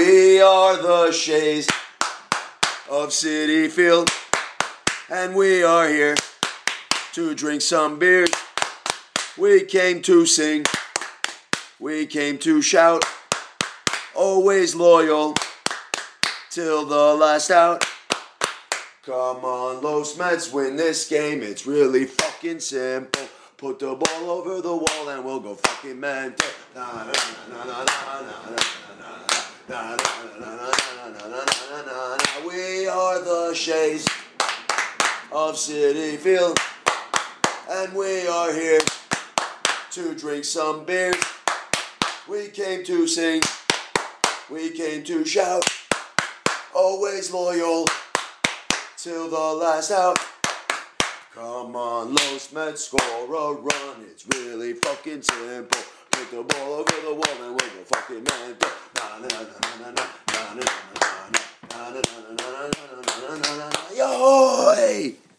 We are the Shays of Citi Field, and we are here to drink some beers. We came to sing, we came to shout, always loyal till the last out. Come on, Los Mets, win this game. It's really fucking simple. Put the ball over the wall and we'll go fucking mental. We are the Shays of Citi Field, and we are here to drink some beers. We came to sing, we came to shout, always loyal till the last out. Come on, Los Mets, score a run. It's really fucking simple. Put the ball over the wall and we'll go fucking mental. Yo, hey!